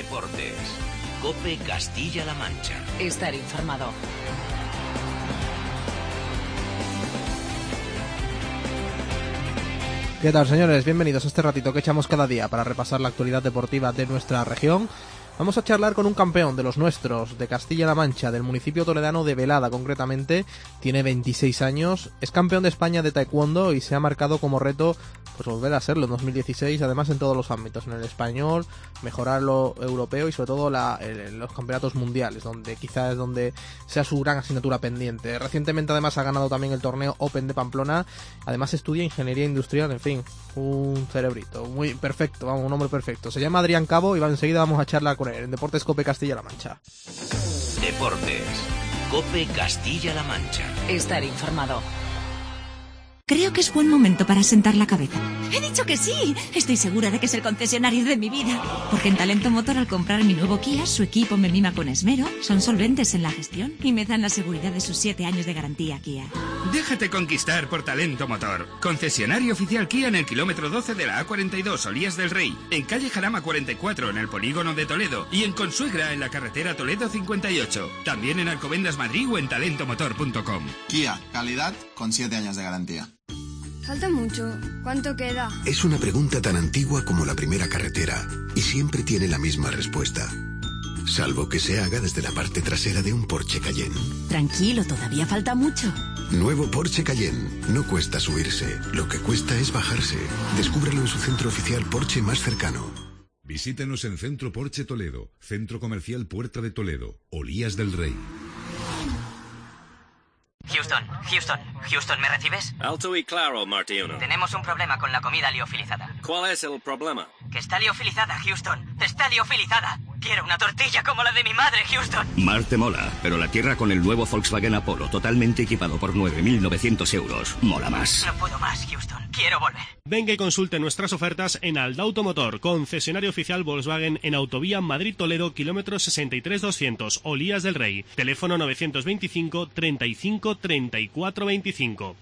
Deportes. COPE Castilla-La Mancha. Estar informado. ¿Qué tal, señores? Bienvenidos a este ratito que echamos cada día para repasar la actualidad deportiva de nuestra región. Vamos a charlar con un campeón de los nuestros, de Castilla-La Mancha, del municipio toledano de Velada concretamente. Tiene 26 años, es campeón de España de taekwondo y se ha marcado como reto pues volver a serlo en 2016, además en todos los ámbitos, en el español, mejorar lo europeo y sobre todo los campeonatos mundiales, donde quizás es donde sea su gran asignatura pendiente. Recientemente además ha ganado también el torneo Open de Pamplona, además estudia ingeniería industrial, en fin, un cerebrito, muy perfecto, vamos, un hombre perfecto. Se llama Adrián Cabo y enseguida vamos a charlar con él en Deportes COPE Castilla-La Mancha. Deportes. COPE Castilla-La Mancha. Estar informado. Creo que es buen momento para sentar la cabeza. ¡He dicho que sí! Estoy segura de que es el concesionario de mi vida. Porque en Talento Motor, al comprar mi nuevo Kia, su equipo me mima con esmero, son solventes en la gestión y me dan la seguridad de sus 7 años de garantía Kia. Déjate conquistar por Talento Motor. Concesionario oficial Kia en el kilómetro 12 de la A42, Olías del Rey. En calle Jarama 44, en el polígono de Toledo. Y en Consuegra, en la carretera Toledo 58. También en Alcobendas Madrid o en talentomotor.com. Kia, calidad con 7 años de garantía. Falta mucho. ¿Cuánto queda? Es una pregunta tan antigua como la primera carretera y siempre tiene la misma respuesta. Salvo que se haga desde la parte trasera de un Porsche Cayenne. Tranquilo, todavía falta mucho. Nuevo Porsche Cayenne. No cuesta subirse, lo que cuesta es bajarse. Descúbrelo en su centro oficial Porsche más cercano. Visítenos en Centro Porsche Toledo, Centro Comercial Puerta de Toledo, Olías del Rey. Houston, ¿me recibes? Alto y claro, Marty 1. Tenemos un problema con la comida liofilizada. ¿Cuál es el problema? Que está liofilizada, Houston. Está liofilizada. Quiero una tortilla como la de mi madre, Houston. Mar te mola, pero la tierra con el nuevo Volkswagen Apollo totalmente equipado por 9.900 euros. Mola más. No puedo más, Houston. Quiero volver. Venga y consulte nuestras ofertas en Aldauto Motor, concesionario oficial Volkswagen en Autovía Madrid-Toledo, kilómetro 63-200, Olías del Rey. Teléfono 925 35 34 25.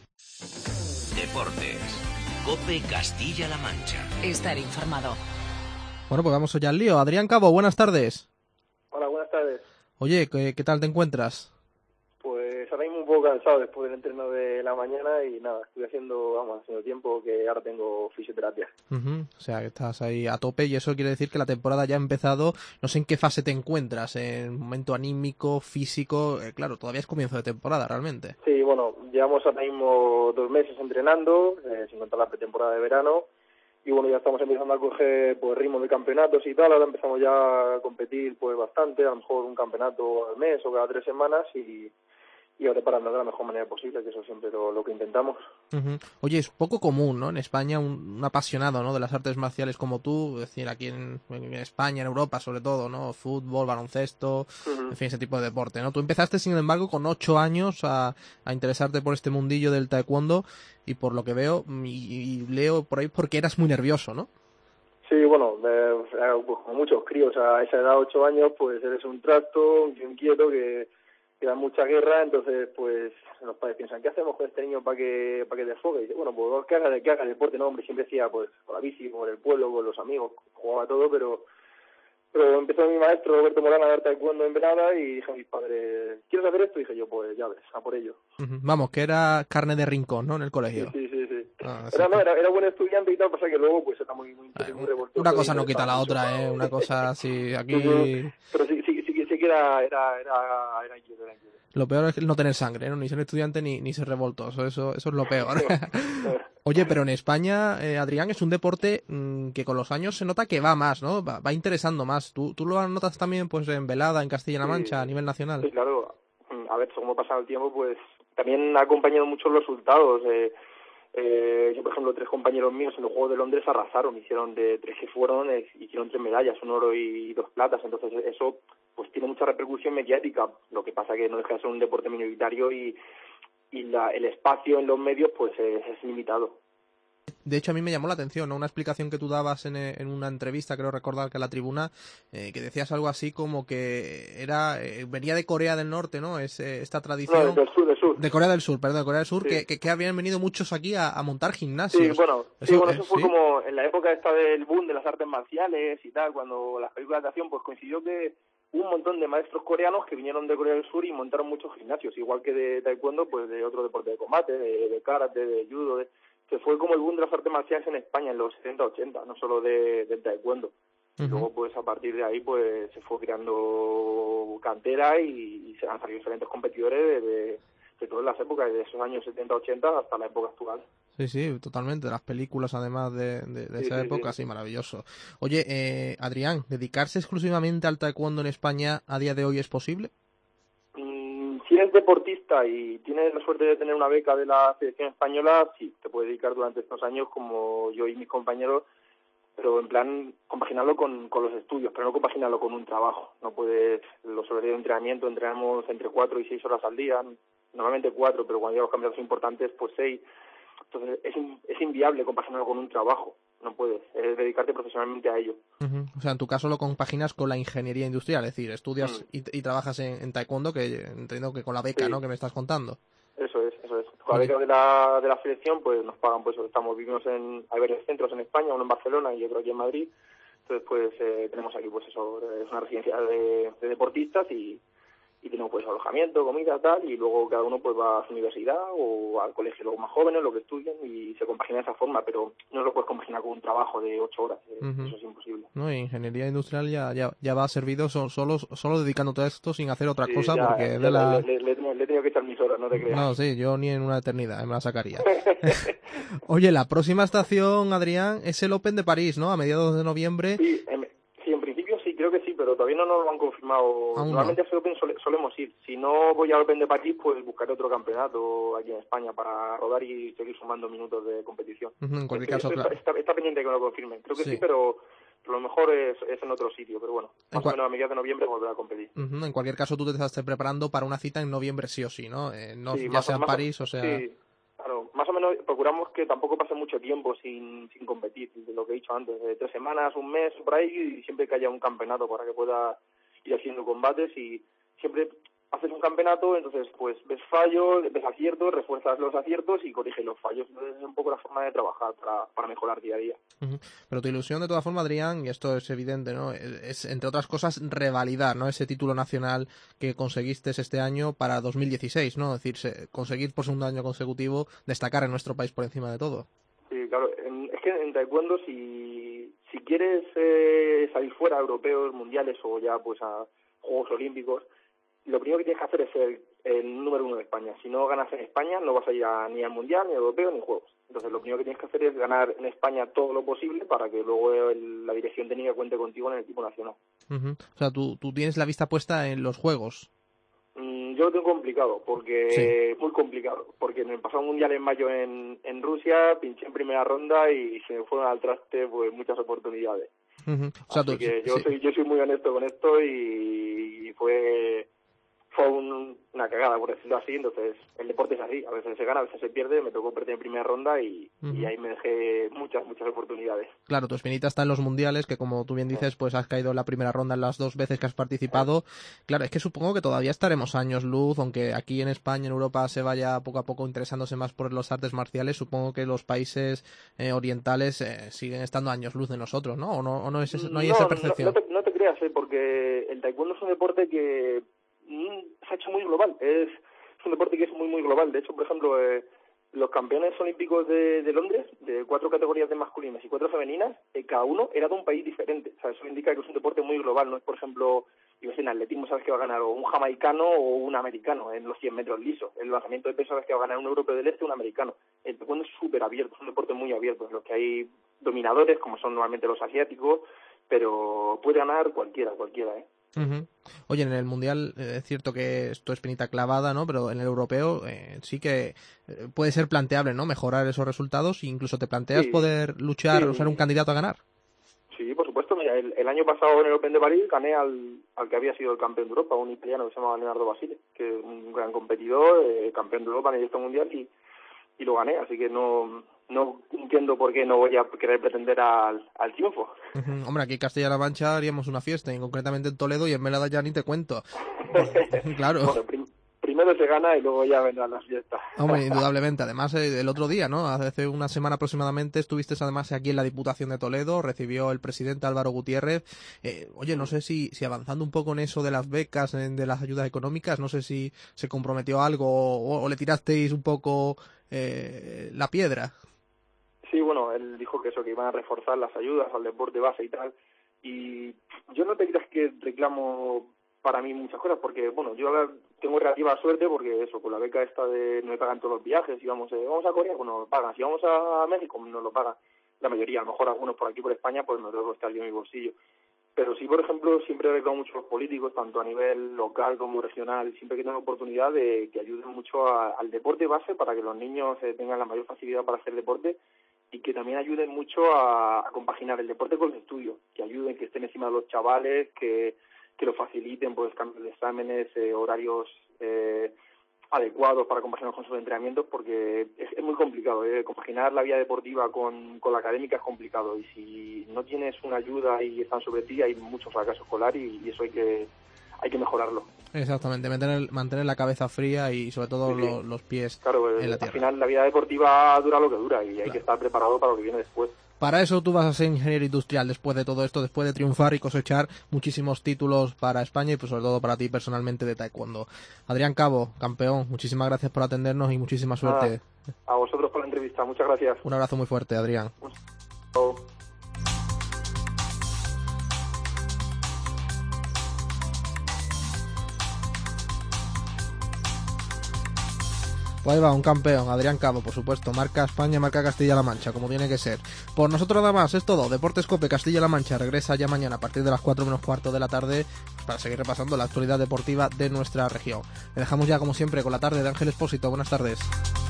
Deportes. COPE Castilla-La Mancha. Estar informado. Bueno, pues vamos ya al lío. Adrián Cabo, buenas tardes. Hola, buenas tardes. Oye, ¿qué tal te encuentras? Pues ahora mismo un poco cansado después del entreno de la mañana y nada, estoy haciendo tiempo que ahora tengo fisioterapia. O sea, que estás ahí a tope y eso quiere decir que la temporada ya ha empezado. No sé en qué fase te encuentras, en momento anímico, físico. Claro, todavía es comienzo de temporada realmente. Sí, bueno, llevamos ahora mismo 2 meses entrenando, sin contar la pretemporada de verano. Y bueno, ya estamos empezando a coger pues ritmo de campeonatos y tal. Ahora empezamos ya a competir pues bastante, a lo mejor un campeonato al mes o cada 3 semanas y a prepararnos de la mejor manera posible, que eso siempre lo que intentamos. Oye, es poco común, ¿no? En España un apasionado, ¿no?, de las artes marciales como tú, es decir, aquí en España, en Europa sobre todo, ¿no? Fútbol, baloncesto, en fin, ese tipo de deporte, ¿no? Tú empezaste, sin embargo, con 8 años a interesarte por este mundillo del taekwondo y por lo que veo y leo por ahí porque eras muy nervioso, ¿no? Sí, bueno, pues como muchos críos a esa edad, 8 años, pues eres un trasto, un tío inquieto que da mucha guerra, entonces pues los padres piensan, ¿qué hacemos con este niño para que desfogue? Y dice, bueno, pues que haga deporte, no, hombre, siempre decía, pues con la bici, por el pueblo, con los amigos, jugaba todo, pero empezó mi maestro Roberto Morán a dar taekwondo en Velada y dije a mis padres, ¿quieres hacer esto? Y dije yo, pues ya ves, a por ello. Vamos, que era carne de rincón, ¿no?, en el colegio. Sí. Era buen estudiante y tal, pasa que luego pues era muy revoltoso. Una cosa no quita la otra, una cosa así, aquí... Pero sí que era inquieto. Lo peor es no tener sangre, ¿no? Ni ser estudiante ni ser revoltoso, eso es lo peor. Oye, pero en España, Adrián, es un deporte que con los años se nota que va más, ¿no? Va interesando más. ¿Tú lo notas también pues en Velada, en Castilla-La Mancha, a nivel nacional? Sí, claro. A ver, según ha pasado el tiempo, pues también ha acompañado mucho los resultados. Yo, por ejemplo, 3 compañeros míos en los Juegos de Londres arrasaron, hicieron de 3 que fueron, hicieron 3 medallas, un oro y 2 platas, entonces eso pues tiene mucha repercusión mediática, lo que pasa que no deja de ser un deporte minoritario y el espacio en los medios pues es limitado. De hecho, a mí me llamó la atención, ¿no? Una explicación que tú dabas en una entrevista, creo recordar que a La Tribuna, que decías algo así como que venía de Corea del Norte, ¿no? Esta tradición... No, del sur. De Corea del Sur, perdón, de Corea del Sur, Sí. que habían venido muchos aquí a montar gimnasios. Sí, bueno, eso fue ¿sí? como en la época esta del boom de las artes marciales y tal, cuando las películas de acción, pues coincidió que hubo un montón de maestros coreanos que vinieron de Corea del Sur y montaron muchos gimnasios, igual que de taekwondo, pues de otro deporte de combate, de karate, de judo, que fue como el boom de las artes marciales en España en los 70-80, no solo del taekwondo. Y luego, pues a partir de ahí, pues se fue creando cantera y se han salido diferentes competidores de todas las épocas, de esos años 70-80 hasta la época actual. Sí, totalmente. Las películas, además de esa época, sí, maravilloso. Oye, Adrián, ¿dedicarse exclusivamente al taekwondo en España a día de hoy es posible? Si eres deportista y tienes la suerte de tener una beca de la Federación Española, sí, te puedes dedicar durante estos años como yo y mis compañeros, pero en plan compaginarlo con los estudios, pero no compaginarlo con un trabajo. No puedes, los horarios de entrenamiento, entrenamos entre 4 y 6 horas al día, normalmente 4, pero cuando hay los campeonatos importantes, pues 6. Entonces es inviable compaginarlo con un trabajo, no puedes, es dedicarte profesionalmente a ello. O sea, en tu caso lo compaginas con la ingeniería industrial, es decir, estudias y trabajas en taekwondo, que entiendo que con la beca, ¿no?, que me estás contando. Eso es. Con la beca de la selección, pues nos pagan, pues hay varios centros en España, uno en Barcelona y otro aquí en Madrid. Entonces, pues tenemos aquí, pues eso, es una residencia de deportistas y tenemos pues alojamiento, comida, tal, y luego cada uno pues va a su universidad o al colegio, luego más jóvenes, lo que estudien, y se compagina de esa forma, pero no lo puedes compaginar con un trabajo de 8 horas, eso es imposible. No, ingeniería industrial ya va servido solo dedicándote a esto sin hacer otra cosa, ya, porque le he tenido que echar mis horas, no te creas. No, sí, yo ni en una eternidad me la sacaría. Oye, la próxima estación, Adrián, es el Open de París, ¿no? A mediados de noviembre. Sí, en principio sí, creo que sí, pero todavía no nos lo han confirmado. Aún Normalmente no. a ese Open solemos ir. Si no voy al Open de París, pues buscaré otro campeonato aquí en España para rodar y seguir sumando minutos de competición. En cualquier caso, claro. Está pendiente de que me lo confirmen. Creo que sí, pero lo mejor es en otro sitio. Pero bueno, más o menos a mediados de noviembre volveré a competir. En cualquier caso, tú te estás preparando para una cita en noviembre sí o sí, ¿no? Sí, ya sea en París o sea... Sí. Claro, más o menos procuramos que tampoco pase mucho tiempo sin competir, de lo que he dicho antes, de 3 semanas, un mes, por ahí, y siempre que haya un campeonato para que pueda ir haciendo combates, y siempre haces un campeonato, entonces pues ves fallos, ves aciertos, refuerzas los aciertos y corriges los fallos. Entonces es un poco la forma de trabajar para mejorar día a día. Pero tu ilusión, de todas formas, Adrián, y esto es evidente, ¿no?, es, entre otras cosas, revalidar, ¿no?, ese título nacional que conseguiste este año para 2016, ¿no? Es decir, conseguir por segundo año consecutivo destacar en nuestro país por encima de todo. Sí, claro. Es que en taekwondo, si quieres salir fuera a europeos, mundiales o ya pues a Juegos Olímpicos, lo primero que tienes que hacer es ser el número 1 de España. Si no ganas en España, no vas a ir ni al Mundial, ni al Europeo, ni Juegos. Entonces, lo primero que tienes que hacer es ganar en España todo lo posible para que luego la dirección técnica cuente contigo en el equipo nacional. O sea, tú tienes la vista puesta en los Juegos. Yo lo tengo complicado, muy complicado, porque en el pasado Mundial en mayo en Rusia pinché en primera ronda y se me fueron al traste pues muchas oportunidades. O sea, Así que yo soy muy honesto con esto y fue una cagada, por decirlo así. Entonces el deporte es así, a veces se gana, a veces se pierde. Me tocó perder en primera ronda y ahí me dejé muchas oportunidades. Claro, tu espinita está en los mundiales, que como tú bien dices, pues has caído en la primera ronda en las 2 veces que has participado. Claro, es que supongo que todavía estaremos años luz, aunque aquí en España, en Europa, se vaya poco a poco interesándose más por las artes marciales. Supongo que los países orientales siguen estando años luz de nosotros, ¿no? ¿O no hay esa percepción? No te creas, porque el taekwondo es un deporte que se ha hecho muy global. Es un deporte que es muy global. De hecho, por ejemplo, los campeones olímpicos de Londres, de 4 categorías de masculinas y 4 femeninas, cada uno era de un país diferente. O sea, eso indica que es un deporte muy global. No es, por ejemplo, en atletismo sabes que va a ganar o un jamaicano o un americano en los 100 metros lisos. En el lanzamiento de peso sabes que va a ganar un europeo del este o un americano. El taekwondo es súper abierto, es un deporte muy abierto, en los que hay dominadores, como son normalmente los asiáticos, pero puede ganar cualquiera, Oye, en el Mundial es cierto que esto es espinita clavada, ¿no? Pero en el europeo sí que puede ser planteable, ¿no?, mejorar esos resultados, e incluso te planteas poder luchar o ser un candidato a ganar. Sí, por supuesto. Mira, el año pasado en el Open de París gané al que había sido el campeón de Europa, un italiano que se llamaba Leonardo Basile, que es un gran competidor, campeón de Europa en el mundial, y lo gané. Así que no no entiendo por qué no voy a querer pretender al triunfo. Hombre, aquí en Castilla-La Mancha haríamos una fiesta, y concretamente en Toledo y en Velada ya ni te cuento. Claro. Bueno, primero se gana y luego ya vendrán las fiestas. Hombre, indudablemente. Además, el otro día, ¿no? Hace una semana aproximadamente estuviste además aquí en la Diputación de Toledo, recibió el presidente Álvaro Gutiérrez. Oye, no sé si avanzando un poco en eso de las becas, de las ayudas económicas, no sé si se comprometió algo o le tirasteis un poco la piedra. Sí, bueno, él dijo que iban a reforzar las ayudas al deporte base y tal. Y yo no te creas que reclamo para mí muchas cosas, porque bueno, yo tengo relativa suerte porque eso, con la beca esta de no me pagan todos los viajes, si vamos a Corea, pues nos lo pagan, si vamos a México, nos lo pagan la mayoría, a lo mejor algunos por aquí por España, pues no tengo que estar yo en mi bolsillo. Pero sí, por ejemplo, siempre reclamo mucho a los políticos, tanto a nivel local como regional, siempre que tengan oportunidad de que ayuden mucho al deporte base para que los niños tengan la mayor facilidad para hacer deporte, y que también ayuden mucho a compaginar el deporte con el estudio, que ayuden, que estén encima de los chavales, que lo faciliten, pues cambios de exámenes, horarios adecuados para compaginar con sus entrenamientos, porque es muy complicado, compaginar la vida deportiva con la académica es complicado, y si no tienes una ayuda y están sobre ti, hay mucho fracaso escolar, y eso hay que mejorarlo. Exactamente, mantener la cabeza fría y sobre todo los pies en la tierra. Al final la vida deportiva dura lo que dura y hay que estar preparado para lo que viene después. Para eso tú vas a ser ingeniero industrial después de todo esto, después de triunfar y cosechar muchísimos títulos para España y pues sobre todo para ti personalmente de taekwondo. Adrián Cabo, campeón, muchísimas gracias por atendernos y muchísima suerte. A vosotros por la entrevista, muchas gracias. Un abrazo muy fuerte, Adrián. Pues ahí va, un campeón, Adrián Cabo, por supuesto, marca España, marca Castilla-La Mancha, como tiene que ser. Por nosotros nada más, es todo. Deportes Cope Castilla-La Mancha regresa ya mañana a partir de las 4 menos cuarto de la tarde para seguir repasando la actualidad deportiva de nuestra región. Le dejamos ya, como siempre, con la tarde de Ángel Expósito. Buenas tardes.